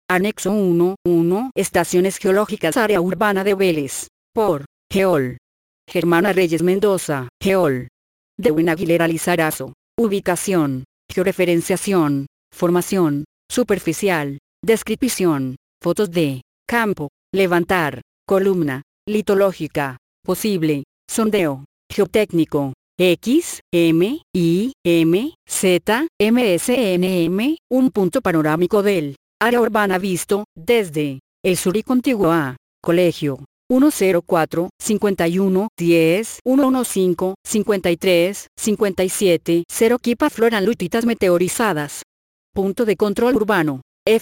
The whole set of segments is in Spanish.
Anexo 1, Estaciones Geológicas Área Urbana de Vélez, por Geol. Germana Reyes Mendoza, Geol. Dewin Aguilera Lizarazo. Ubicación, georreferenciación, formación, superficial, descripción, fotos de campo, levantar, columna, litológica, posible, sondeo, geotécnico, X, M, I, M, Z, M, S, N, M, un punto panorámico del área urbana visto desde el sur y contiguo a Colegio. 104, 51, 10, 115, 53, 57, 0 Kipa Floran lutitas meteorizadas. Punto de control urbano,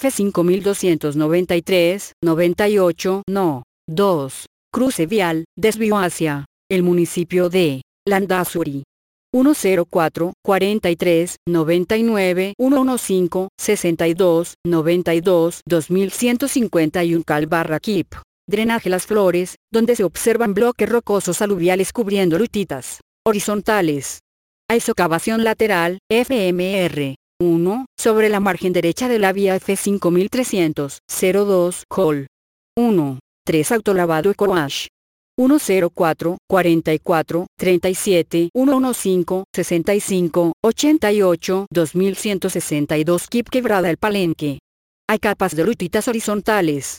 F5293, 98, no, 2. Cruce vial, desvío hacia el municipio de Landazuri. 104, 43, 99, 115, 62, 92, 2151 Cal/Kip. Drenaje Las Flores, donde se observan bloques rocosos aluviales cubriendo lutitas horizontales. Hay socavación lateral, FMR. 1, sobre la margen derecha de la vía F5300, 02, Hall. 1, 3 Autolavado EcoWash. 104, 44, 37, 115, 65, 88, 2162 Kip Quebrada El Palenque. Hay capas de lutitas horizontales.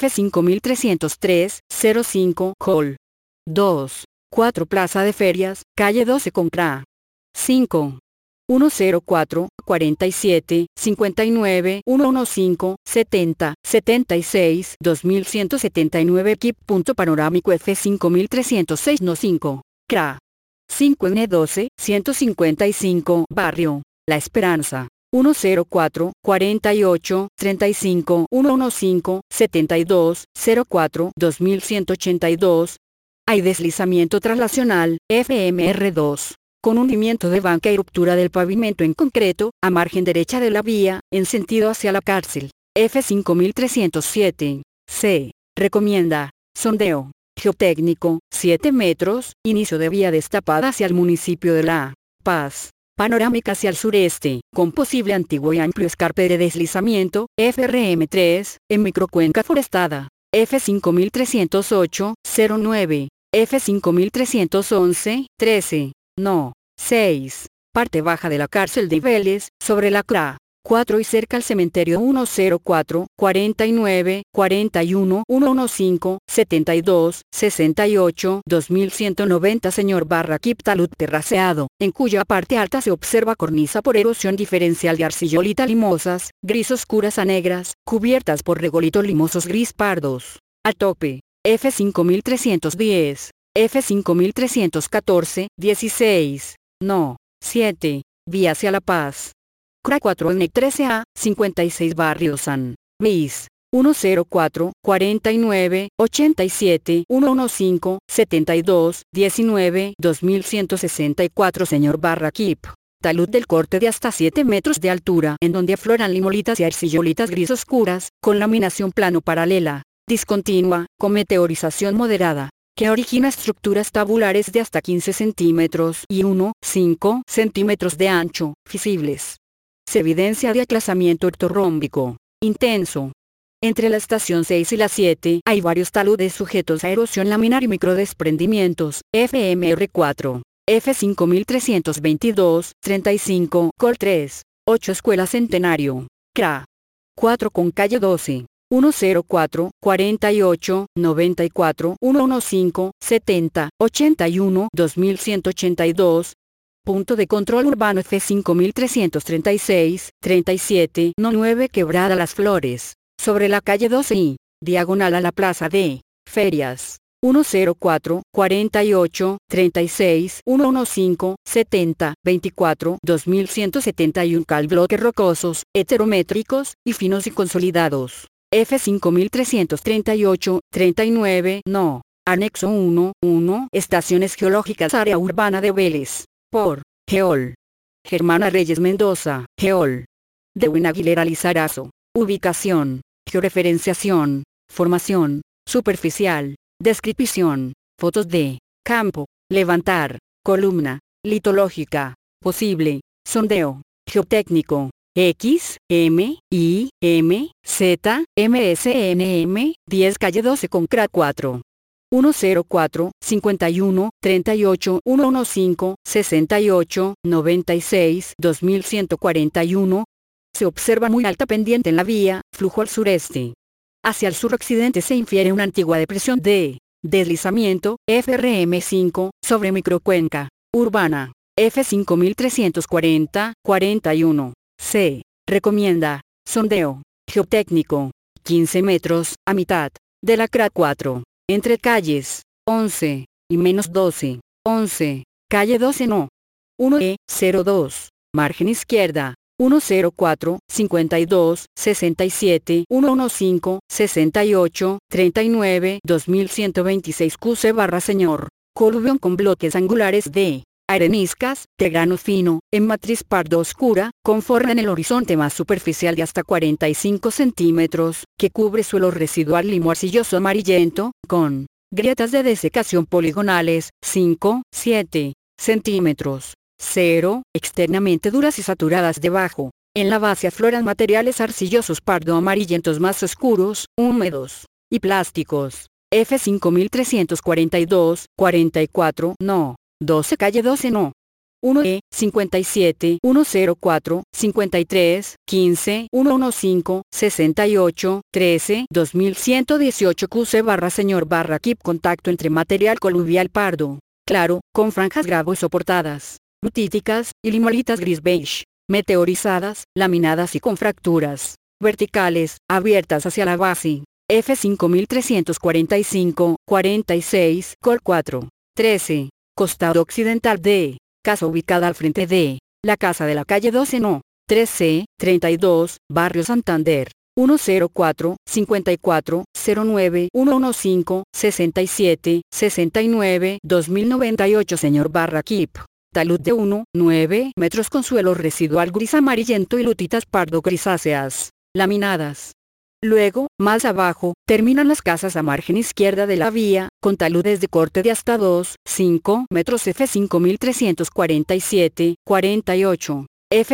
F5303, 05, Hall. 2, 4 Plaza de Ferias, calle 12 con CRA. 5. 104, 47, 59, 115, 70, 76, 2179 Kip. Punto panorámico F5306 no 5, CRA. 5N12, 155, Barrio La Esperanza. 104, 48, 35, 115, 72, 04, 2182. Hay deslizamiento traslacional, FMR2, con hundimiento de banca y ruptura del pavimento en concreto, a margen derecha de la vía, en sentido hacia la cárcel, F5307. C. Recomienda, sondeo, geotécnico, 7 metros, inicio de vía destapada hacia el municipio de La Paz. Panorámica hacia el sureste, con posible antiguo y amplio escarpe de deslizamiento, FRM3, en microcuenca forestada, F5308, 09, F5311, 13, no, 6, parte baja de la cárcel de Vélez, sobre la CRA. 4 y cerca al cementerio 104, 49, 41, 115, 72, 68, 2190 Señor Kip talud terraceado, en cuya parte alta se observa cornisa por erosión diferencial de arcillolita limosas, gris oscuras a negras, cubiertas por regolitos limosos gris pardos. A tope, F5310, F5314, 16, no, 7, vía hacia La Paz. CRA 4 NEC 13A, 56 Barrio San Luis. 104, 49, 87, 115, 72, 19, 2164 Señor Kip. Talud del corte de hasta 7 metros de altura, en donde afloran limolitas y arcillolitas gris oscuras, con laminación plano paralela, discontinua, con meteorización moderada, que origina estructuras tabulares de hasta 15 centímetros y 1,5 centímetros de ancho, visibles. Se evidencia de aclasamiento ortorrómbico intenso. Entre la estación 6 y la 7 hay varios taludes sujetos a erosión laminar y microdesprendimientos, FMR4, F5322, 35, Col 3, 8 Escuela Centenario, CRA. 4 con calle 12, 104, 48, 94, 115, 70, 81, 2182. Punto de control urbano F5336, 37, no 9 Quebrada Las Flores, sobre la calle 12 y, diagonal a la plaza de Ferias. 104, 48, 36, 115, 70, 24, 2171 Cal. Bloques rocosos, heterométricos, y finos y consolidados. F5338, 39, no. Anexo 1, Estaciones Geológicas Área Urbana de Vélez. Por Geol. Germana Reyes Mendoza, Geol. Dewin Aguilera Lizarazo. Ubicación, georreferenciación, formación, superficial, descripción, fotos de campo, levantar, columna, litológica, posible, sondeo, geotécnico, X, M, I, M, Z, MSNM, 10 calle 12 con CRA 4. 104, 51, 38, 115, 68, 96, 2141. Se observa muy alta pendiente en la vía, flujo al sureste. Hacia el suroccidente se infiere una antigua depresión de deslizamiento, FRM5, sobre microcuenca urbana, F5340, 41. Se recomienda sondeo geotécnico, 15 metros, a mitad de la CRA 4, entre calles 11 y -12, 11, calle 12 no. 1E02, margen izquierda, 104, 52, 67, 115, 68, 39, 2126 QC señor. Coluvión con bloques angulares de areniscas, de grano fino, en matriz pardo oscura, con forma en el horizonte más superficial de hasta 45 centímetros, que cubre suelo residual limo arcilloso amarillento, con grietas de desecación poligonales, 5, 7 centímetros. 0, externamente duras y saturadas debajo. En la base afloran materiales arcillosos pardo amarillentos más oscuros, húmedos y plásticos. F5342, 44, no. 12 calle 12 no. 1E, 57, 104, 53, 15, 115, 68, 13, 2118 QC señor KIP contacto entre material coluvial pardo claro, con franjas gravo y soportadas, lutíticas, y limolitas gris beige, meteorizadas, laminadas y con fracturas verticales, abiertas hacia la base. F5345, 46, col 4, 13, costado occidental de casa ubicada al frente de la casa de la calle 12 no. 3C, 32, Barrio Santander. 104, 54, 09, 115, 67, 69, 2098 señor KIP. Talud de 1, 9 metros con suelo residual gris amarillento y lutitas pardo grisáceas, laminadas. Luego, más abajo, terminan las casas a margen izquierda de la vía, con taludes de corte de hasta 2, 5 metros F5347, 48,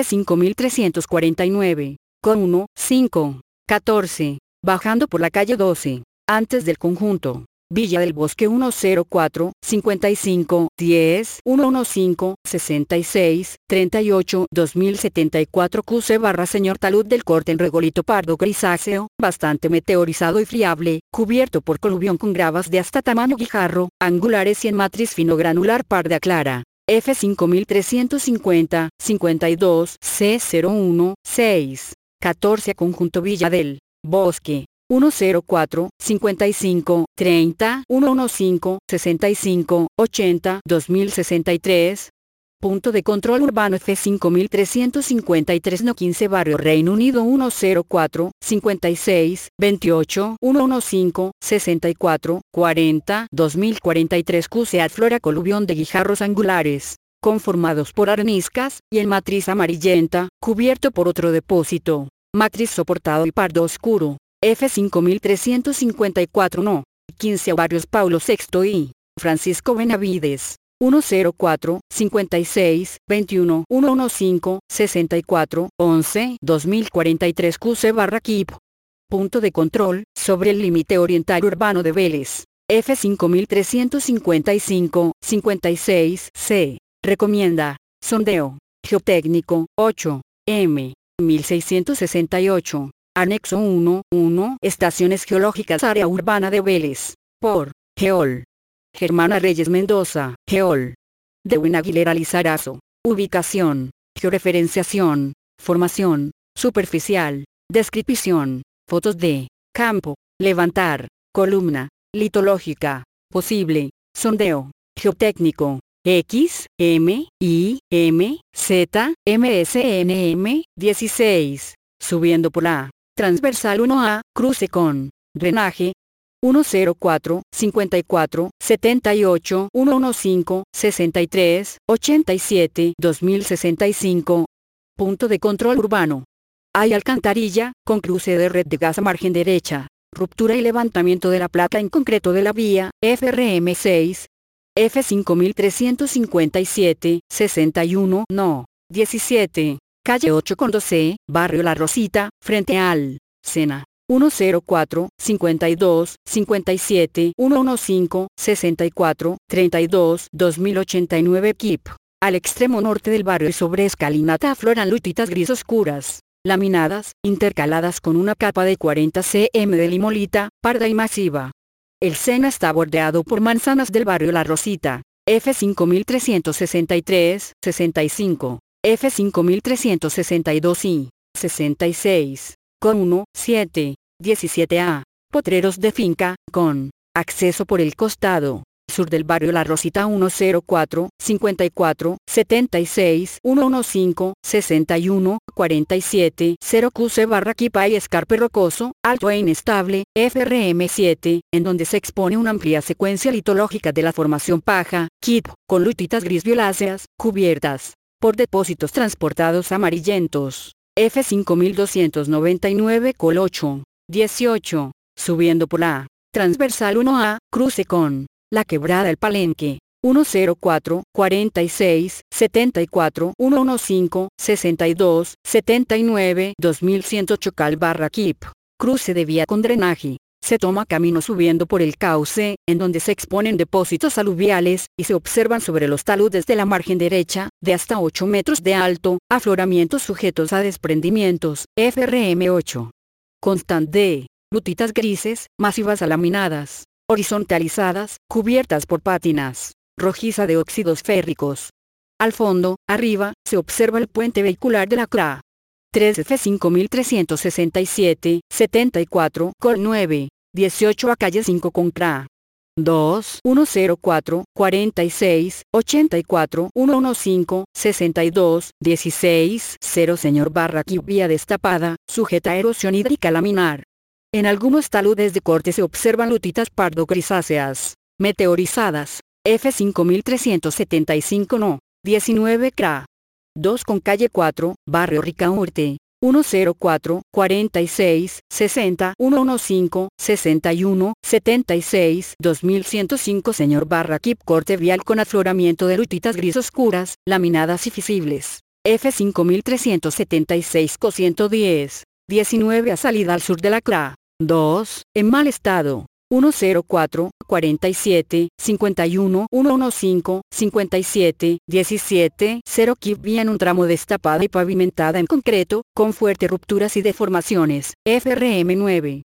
F5349, con 1, 5, 14, bajando por la calle 12, antes del conjunto. Villa del Bosque 104, 55, 10, 115, 66, 38, 2074 QC señor talud del corte en regolito pardo grisáceo, bastante meteorizado y friable, cubierto por coluvión con gravas de hasta tamaño guijarro, angulares y en matriz fino granular parda clara. F5350, 52, C01, 6, 14 conjunto Villa del Bosque. 104, 55, 30, 115, 65, 80, 2063. Punto de control urbano F5353 no 15 Barrio Reino Unido 104, 56, 28, 115, 64, 40, 2043 QC Flora coluvión de guijarros angulares, conformados por areniscas, y el matriz amarillenta, cubierto por otro depósito, matriz soportado y pardo oscuro. F5354 no. 15 Barrios Paulo VI y Francisco Benavides. 104, 56, 21, 115, 64, 11, 2043 QC KIP. Punto de control, sobre el límite oriental urbano de Vélez. F5355, 56, C. Recomienda, sondeo, geotécnico, 8, M. 1668. Anexo 1, 1. Estaciones geológicas área urbana de Vélez. Por Geol. Germana Reyes Mendoza, Geol. De Aguilera Lizarazo. Ubicación. Georreferenciación. Formación. Superficial. Descripción. Fotos de campo. Levantar. Columna. Litológica. Posible. Sondeo. Geotécnico. X, M, I, M, Z, MSNM, 16. Subiendo por la transversal 1A, cruce con drenaje. 104, 54, 78, 115, 63, 87, 2065. Punto de control urbano. Hay alcantarilla, con cruce de red de gas a margen derecha. Ruptura y levantamiento de la placa en concreto de la vía, FRM6. F5357, 61, no. 17. calle 8 con 12, barrio La Rosita, frente al Sena. 104, 52, 57, 115, 64, 32, 2089 Kip. Al extremo norte del barrio y sobre escalinata afloran lutitas gris oscuras, laminadas, intercaladas con una capa de 40 cm de limolita, parda y masiva. El Sena está bordeado por manzanas del barrio La Rosita, F5363, 65, F5362 y 66, con 1, 7, 17A, potreros de finca, con acceso por el costado sur del barrio La Rosita 104, 54, 76, 115, 61, 47, 0QC barra Kipa y escarpe rocoso, alto e inestable, FRM7, en donde se expone una amplia secuencia litológica de la formación paja, Kip, con lutitas gris violáceas, cubiertas por depósitos transportados amarillentos, F5299 col 8, 18, subiendo por la transversal 1A, cruce con la quebrada El Palenque, 104, 46, 74, 115, 62, 79, 2108 Cal barra Kip, cruce de vía con drenaje. Se toma camino subiendo por el cauce, en donde se exponen depósitos aluviales, y se observan sobre los taludes de la margen derecha, de hasta 8 metros de alto, afloramientos sujetos a desprendimientos, FRM8. Constan de lutitas grises, masivas alaminadas, horizontalizadas, cubiertas por pátinas rojiza de óxidos férricos. Al fondo, arriba, se observa el puente vehicular de la CRA. 3F5367, 74, col 9, 18 a calle 5 con CRA. 2, 104, 46, 84, 115, 62, 16, 0 Señor barra Kip vía destapada, sujeta a erosión hídrica laminar. En algunos taludes de corte se observan lutitas pardo-grisáceas, meteorizadas, F5375 no, 19 CRA. 2 con calle 4, barrio Ricaurte, 104, 46, 60, 115, 61, 76, 2105 Señor barra Kip corte vial con afloramiento de lutitas gris oscuras, laminadas y visibles, F5376 co 110, 19 a salida al sur de la CRA. 2, en mal estado, 104, 47, 51, 115, 57, 17, 0 Kip vía en un tramo destapada y pavimentada en concreto, con fuertes rupturas y deformaciones, FRM9,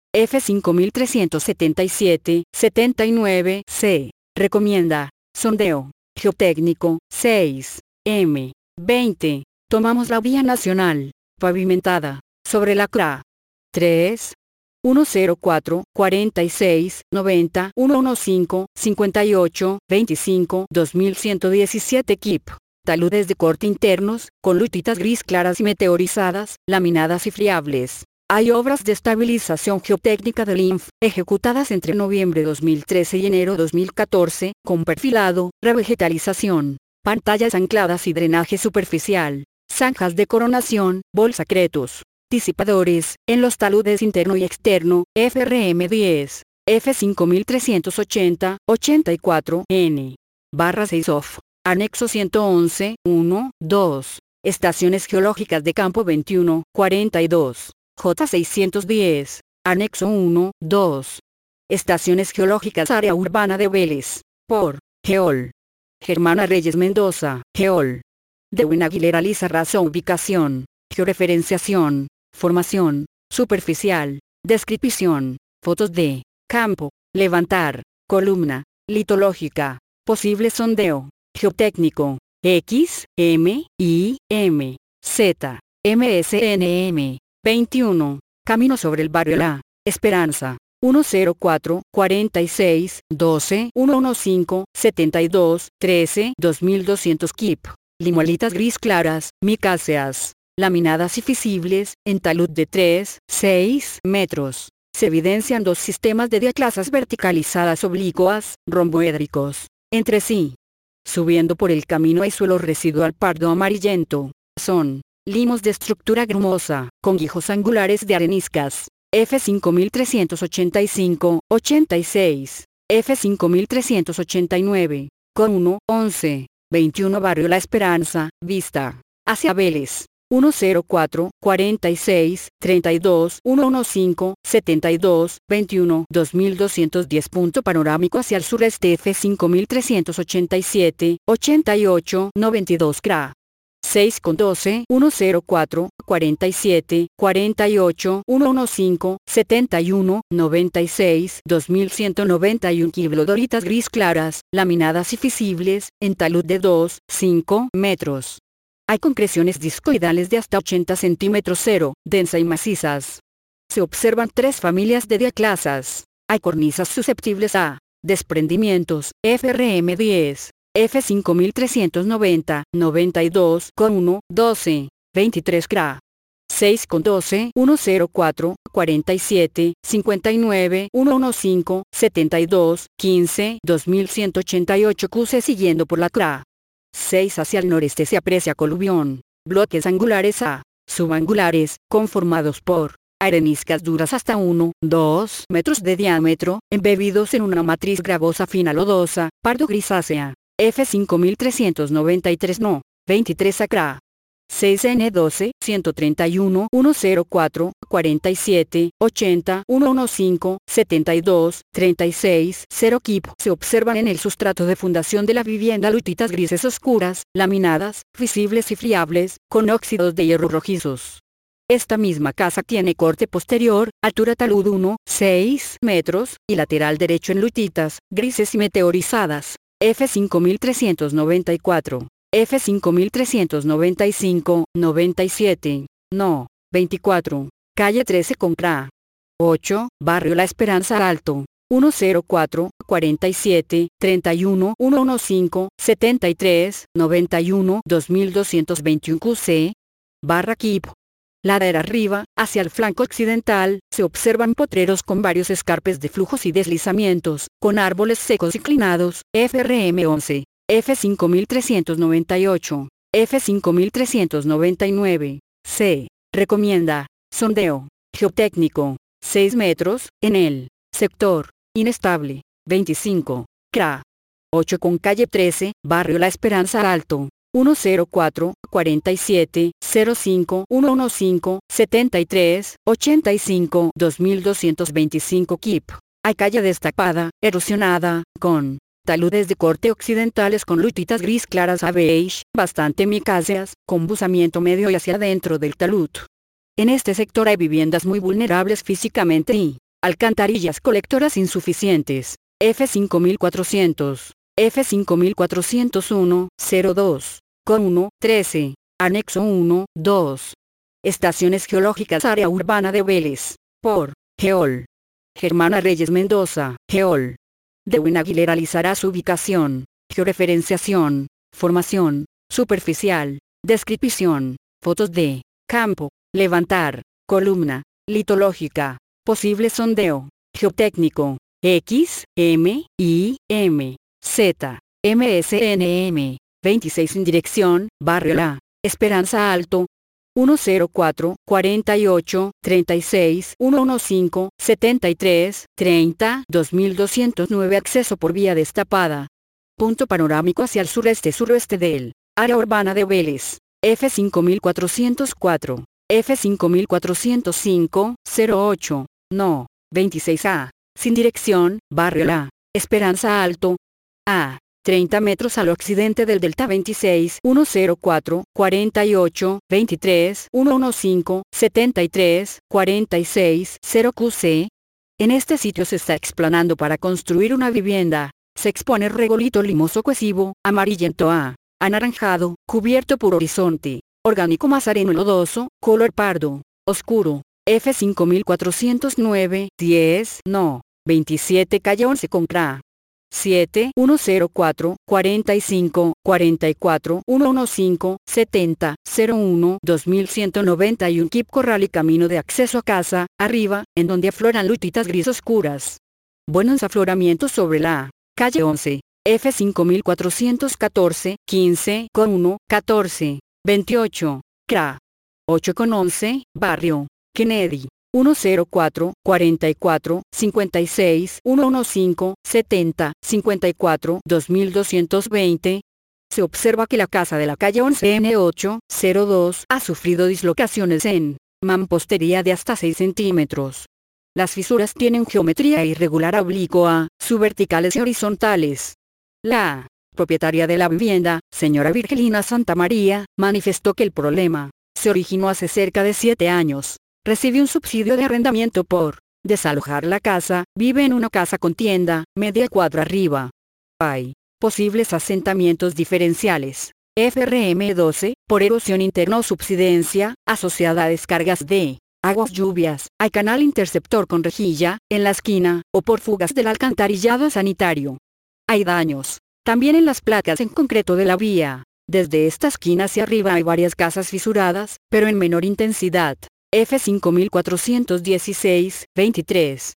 F5377, 79, C. Recomienda, sondeo, geotécnico, 6, M, 20, tomamos la vía nacional, pavimentada, sobre la CRA. 3, 104, 46, 90, 115, 58, 25, 2117 Kip. Taludes de corte internos, con lutitas gris claras y meteorizadas, laminadas y friables. Hay obras de estabilización geotécnica del INF, ejecutadas entre noviembre 2013 y enero 2014, con perfilado, revegetalización, pantallas ancladas y drenaje superficial, zanjas de coronación, bolsacretos. Disipadores, en los taludes interno y externo, FRM10, F5380, 84, N. Barra 6 off. Anexo 111, 1, 2. Estaciones geológicas de campo 21, 42. J610. Anexo 1, 2. Estaciones geológicas área urbana de Vélez. Por Geol. Germana Reyes Mendoza, Geol. Dewin Aguilera Lizarraza ubicación, georreferenciación. Formación, superficial, descripción, fotos de campo, levantar, columna, litológica, posible sondeo, geotécnico, X, M, I, M, Z, MSNM, 21, camino sobre el barrio La Esperanza, 104, 46, 12, 115, 72, 13, 2200 Kip, limolitas gris claras, micáceas. Laminadas y visibles, en talud de 3, 6 metros. Se evidencian dos sistemas de diaclasas verticalizadas oblicuas, romboédricos, entre sí. Subiendo por el camino hay suelo residual pardo amarillento. Son limos de estructura grumosa, con guijos angulares de areniscas. F5385, 86. F5389, con 1, 11, 21 Barrio La Esperanza, vista hacia Vélez. 104 46 32 115 72 21 2210. Punto panorámico hacia el sureste F5387 88 92 CRA 6 con 12 104 47 48 115 71 96 2191 Quiblodoritas gris claras, laminadas y fisibles, en talud de 2, 5 metros. Hay concreciones discoidales de hasta 80 centímetros, densa y macizas. Se observan 3 familias de diaclasas. Hay cornisas susceptibles a desprendimientos, FRM10, F5390, 92 con 1, 12, 23 CRA. 6 con 12, 104, 47, 59, 115, 72, 15, 2188 QC siguiendo por la CRA. 6 hacia el noreste se aprecia coluvión, bloques angulares a subangulares, conformados por areniscas duras hasta 1, 2 metros de diámetro, embebidos en una matriz gravosa fina lodosa, pardo grisácea, F5393 no, 23 ACRA. 6N12, 131, 104, 47, 80, 115, 72, 36, 0 KIP. Se observan en el sustrato de fundación de la vivienda lutitas grises oscuras, laminadas, visibles y friables, con óxidos de hierro rojizos. Esta misma casa tiene corte posterior, altura talud 1, 6 metros, y lateral derecho en lutitas, grises y meteorizadas, F5394. F5395, 97, no, 24, calle 13 con CRA. 8, barrio La Esperanza Alto, 104, 47, 31, 115, 73, 91, 2221 QC, barra KIP. Ladera arriba, hacia el flanco occidental, se observan potreros con varios escarpes de flujos y deslizamientos, con árboles secos inclinados, FRM11. F5398, F5399, C. Recomienda, sondeo, geotécnico, 6 metros, en el sector, inestable, 25, CRA. 8 con calle 13, barrio La Esperanza Alto, 104, 47, 05, 115, 73, 85, 2225 KIP. Hay calle destapada, erosionada, con taludes de corte occidentales con lutitas gris claras a beige, bastante micáceas, con buzamiento medio y hacia adentro del talud. En este sector hay viviendas muy vulnerables físicamente y alcantarillas colectoras insuficientes, F5400, F5401, 02, con 1, 13, anexo 1, 2. Estaciones geológicas área urbana de Vélez, por Geol. Germana Reyes Mendoza, Geol. Dewin Aguilera alisará su ubicación, georreferenciación, formación, superficial, descripción, fotos de campo, levantar, columna, litológica, posible sondeo, geotécnico, X, M, I, M, Z, MSNM, 26 en dirección, barrio La Esperanza Alto, 104, 48, 36, 115, 73, 30, 2209 acceso por vía destapada. Punto panorámico hacia el sureste del área urbana de Vélez, F5404, F5405, 08, no, 26A, sin dirección, barrio La Esperanza Alto, A. 30 metros al occidente del delta 26, 104, 48, 23, 115, 73, 46, 0 QC. En este sitio se está explanando para construir una vivienda. Se expone regolito limoso cohesivo, amarillento a anaranjado, cubierto por horizonte, orgánico más areno lodoso, color pardo, oscuro, F5409, 10, no, 27 calle 11 con CRA. 7, 104, 45, 44, 115, 70, 01, 2191 KIP Corral y camino de acceso a casa, arriba, en donde afloran lutitas gris oscuras. Buenos afloramientos sobre la calle 11, F5414, 15, con 1, 14, 28, CRA. 8 con 11, barrio Kennedy. 104, 44, 56, 115, 70, 54, 2220. Se observa que la casa de la calle 11N802 ha sufrido dislocaciones en mampostería de hasta 6 centímetros. Las fisuras tienen geometría irregular oblicua, subverticales y horizontales. La propietaria de la vivienda, señora Virgelina Santamaría, manifestó que el problema se originó hace cerca de 7 años. Recibe un subsidio de arrendamiento por desalojar la casa, vive en una casa con tienda, media cuadra arriba. Hay posibles asentamientos diferenciales. FRM 12, por erosión interna o subsidencia, asociada a descargas de aguas lluvias, hay canal interceptor con rejilla, en la esquina, o por fugas del alcantarillado sanitario. Hay daños también en las placas en concreto de la vía. Desde esta esquina hacia arriba hay varias casas fisuradas, pero en menor intensidad. F5416-23,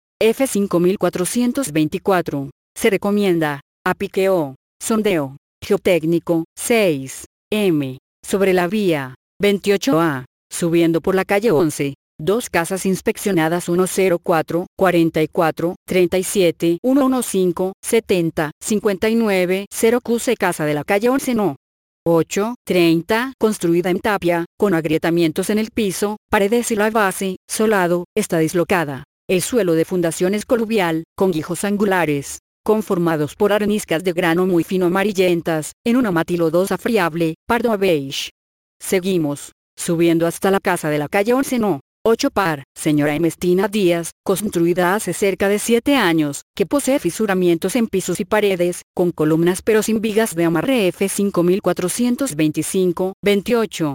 F5424. Se recomienda apiqueo, sondeo geotécnico, 6 m, sobre la vía 28A, subiendo por la calle 11. Dos casas inspeccionadas 104, 44, 37, 115, 70, 59, 0 QC casa de la calle 11 no. 8, 30, construida en tapia, con agrietamientos en el piso, paredes y la base, solado, está dislocada. El suelo de fundación es coluvial, con guijos angulares, conformados por areniscas de grano muy fino amarillentas, en una matilodosa friable, pardo a beige. Seguimos subiendo hasta la casa de la calle 11 no. 8 par, señora Ernestina Díaz, construida hace cerca de 7 años, que posee fisuramientos en pisos y paredes, con columnas pero sin vigas de amarre F5425, 28,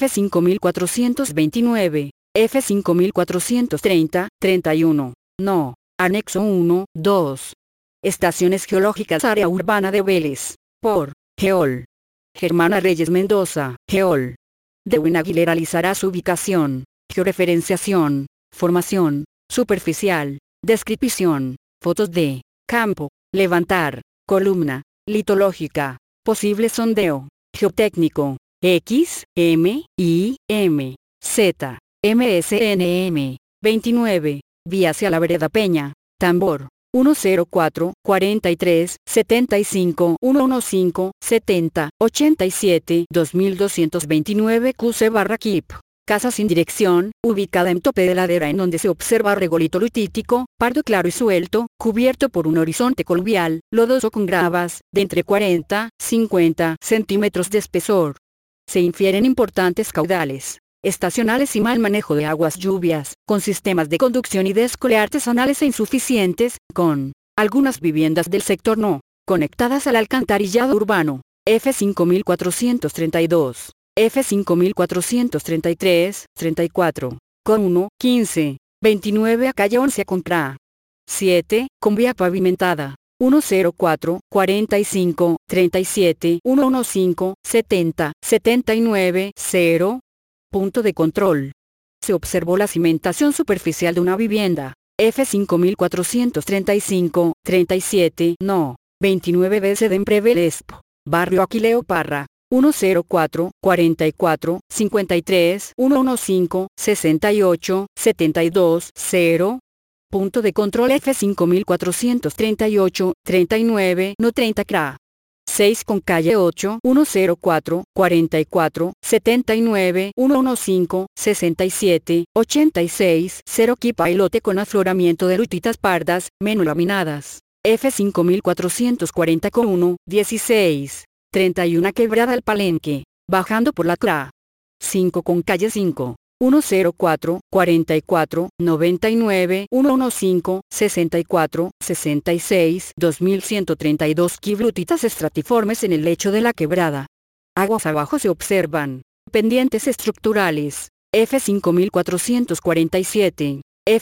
F5429, F5430, 31, no, anexo 1, 2. Estaciones geológicas área urbana de Vélez, por, Geol. Germana Reyes Mendoza, Geol. Dewin Aguilera alisará su ubicación. Georreferenciación, formación, superficial, descripción, fotos de campo, levantar, columna, litológica, posible sondeo, geotécnico, X, M, I, M, Z, MSNM, 29, vía hacia la vereda Peña, Tambor, 104, 43, 75, 115, 70, 87, 2229 QC/KIP. Casa sin dirección, ubicada en tope de ladera en donde se observa regolito lutítico, pardo claro y suelto, cubierto por un horizonte coluvial, lodoso con gravas, de entre 40, 50 centímetros de espesor. Se infieren importantes caudales estacionales y mal manejo de aguas lluvias, con sistemas de conducción y descoleo artesanales e insuficientes, con algunas viviendas del sector no conectadas al alcantarillado urbano. F5432. F5433, 34, con 1, 15, 29 a calle 11 a contra. 7, con vía pavimentada. 104, 45, 37, 115, 70, 79, 0. Punto de control. Se observó la cimentación superficial de una vivienda. F5435, 37, no. 29 BC de Emprevelesp. Barrio Aquileo Parra. 104, 44, 53, 115, 68, 72, 0. Punto de control F5438, 39, no 30 CRA. 6 con calle 8, 104, 44, 79, 115, 67, 86, 0 Kipa lote con afloramiento de lutitas pardas, menolaminadas. F5440 con 1, 16. 31 quebrada al Palenque, bajando por la CRA. 5 con calle 5, 104, 44, 99, 115, 64, 66, 2132 quiblutitas estratiformes en el lecho de la quebrada. Aguas abajo se observan pendientes estructurales. F5447,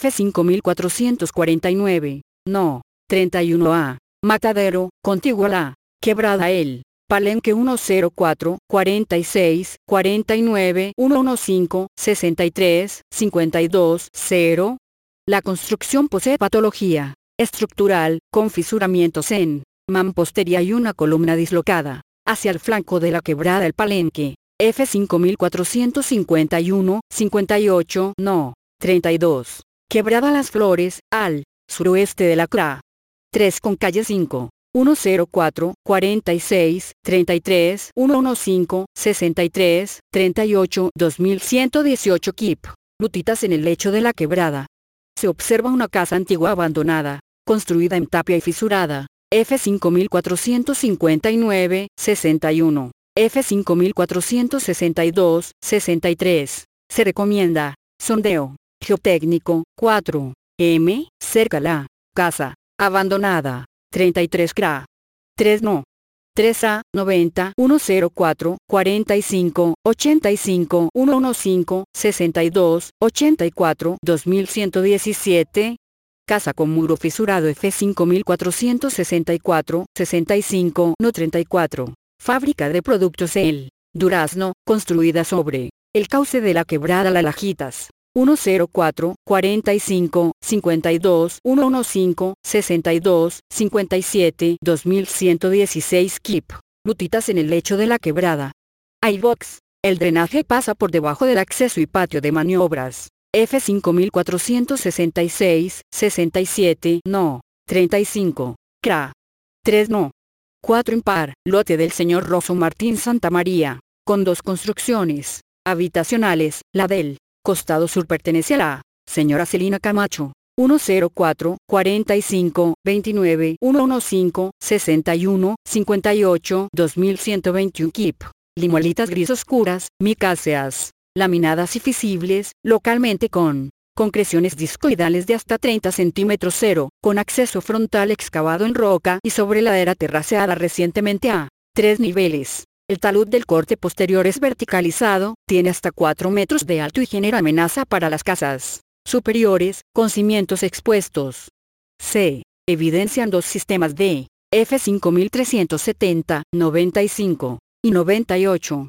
F5449, no, 31A, Matadero, contiguo a la quebrada El Palenque 104, 46, 49, 115, 63, 52, 0. La construcción posee patología estructural, con fisuramientos en mampostería y una columna dislocada hacia el flanco de la quebrada El Palenque. F5451, 58, no, 32. Quebrada Las Flores, al suroeste de la CRA. 3 con calle 5. 104 46 33 115 63 38 2118 Kip. Lutitas en el lecho de la quebrada. Se observa una casa antigua abandonada, construida en tapia y fisurada. F5459 61. F5462 63. Se recomienda sondeo geotécnico 4. M. Cerca la casa abandonada. 33 CRA. 3 no. 3A 90 104 45 85 115 62 84 2117. Casa con muro fisurado F5464 65 no 34. Fábrica de productos El Durazno, construida sobre el cauce de la quebrada La Lajitas. 104 45 52 115 62 57 2116 Kip. Lutitas en el lecho de la quebrada. iBox. El drenaje pasa por debajo del acceso y patio de maniobras. F5466 67 no. 35. CRA. 3 no. 4 impar. Lote del señor Rosso Martín Santamaría. Con 2 construcciones habitacionales. La del costado sur pertenece a la señora Celina Camacho. 104 45 29 115 61 58 2121 Kip. Limuelitas gris oscuras, micáceas, laminadas y fisibles, localmente con concreciones discoidales de hasta 30 centímetros cero, con acceso frontal excavado en roca y sobre ladera terraceada recientemente a 3 niveles. El talud del corte posterior es verticalizado, tiene hasta 4 metros de alto y genera amenaza para las casas superiores, con cimientos expuestos. Se evidencian 2 sistemas de F5370, 95 y 98,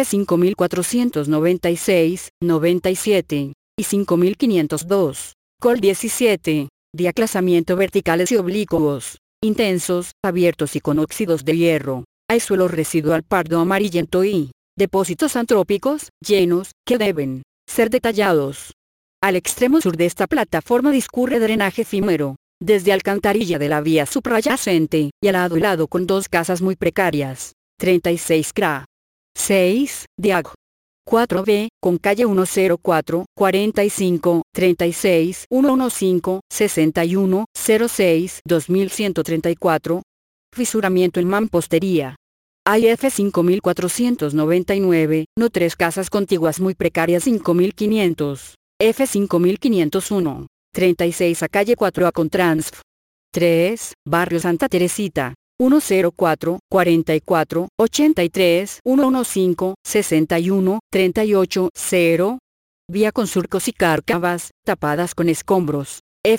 F5496, 97 y 5502, Col 17, de aclasamiento verticales y oblicuos, intensos, abiertos y con óxidos de hierro. Hay suelo residual pardo amarillento y depósitos antrópicos, llenos, que deben ser detallados. Al extremo sur de esta plataforma discurre drenaje efímero, desde alcantarilla de la vía subyacente, y al lado y lado con 2 casas muy precarias. 36 CRA. 6, Diag. 4B, con calle 104, 45, 36, 115, 61, 06, 2134. Fisuramiento en mampostería. Hay F5499, no 3 casas contiguas muy precarias 5500. F5501. 36 a calle 4A con Transf. 3, Barrio Santa Teresita. 104, 44, 83, 115, 61, 38, 0. Vía con surcos y cárcavas, tapadas con escombros.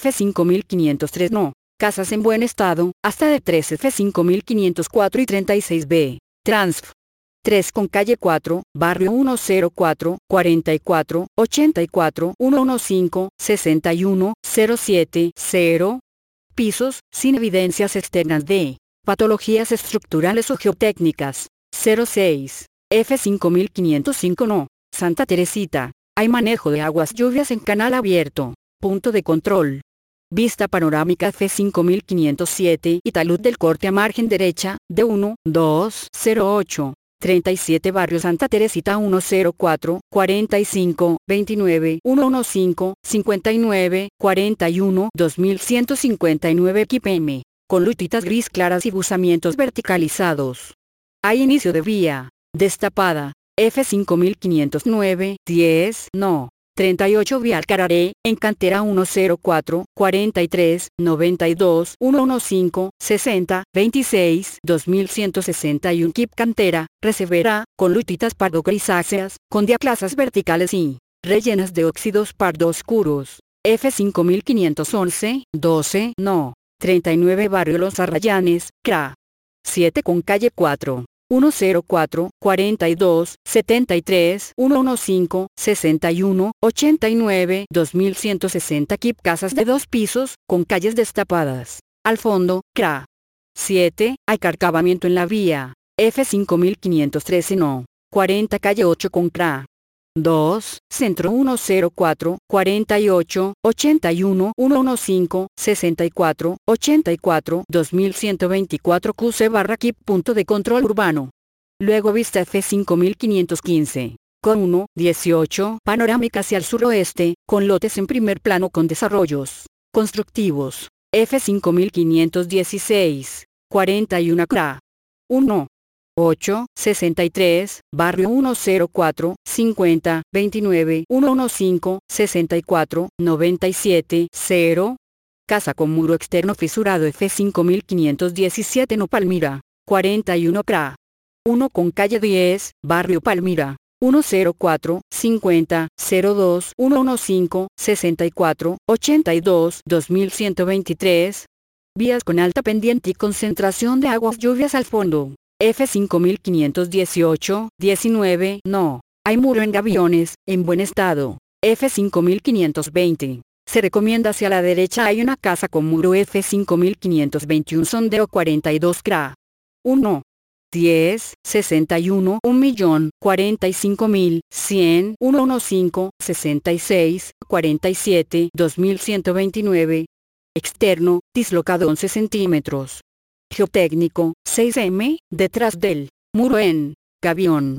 F5503 no. Casas en buen estado, hasta de 3 F5504 y 36B. Transf. 3 con calle 4, barrio 104, 44, 84, 115, 61, 07, 0. Pisos, sin evidencias externas de patologías estructurales o geotécnicas. 06. F5505 no. Santa Teresita. Hay manejo de aguas lluvias en canal abierto. Punto de control. Vista panorámica F5507 y talud del corte a margen derecha, de 1, 2, 08. 37 Barrio Santa Teresita 104, 45, 29, 115, 59, 41, 2159 Kip. Con lutitas gris claras y buzamientos verticalizados. Hay inicio de vía destapada. F5509, 10, no. 38 Vía Alcararé, en cantera 104, 43, 92, 115, 60, 26, 2161 Kip cantera, recevera, con lutitas pardo grisáceas, con diaclasas verticales y rellenas de óxidos pardo oscuros. F5511, 12, no. 39 Barrio Los Arrayanes, CRA. 7 con calle 4. 104, 42, 73, 115, 61, 89, 2160 Kip casas de 2 pisos, con calles destapadas. Al fondo, CRA. 7, hay carcavamiento en la vía. F5513 no. 40 calle 8 con CRA. 2, Centro 104, 48, 81, 115, 64, 84, 2124 QC/KIP punto de control urbano. Luego vista F5515. Con 1, 18, panorámica hacia el suroeste, con lotes en primer plano con desarrollos constructivos. F5516, 41 CRA. 1. 8, 63, barrio 104, 50, 29, 115, 64, 97, 0. Casa con muro externo fisurado F5517 No Palmira, 41 CRA. 1 con calle 10, barrio Palmira, 104, 50, 02, 115, 64, 82, 2123. Vías con alta pendiente y concentración de aguas lluvias al fondo. F5518, 19, no. Hay muro en Gaviones, en buen estado. F5520. Se recomienda hacia la derecha hay una casa con muro F5521 sondeo 42 CRA. 1. 10, 61, 1.045.100, 115, 66, 47, 2129. Externo, dislocado 11 centímetros. Geotécnico, 6M, detrás del muro en Gavión.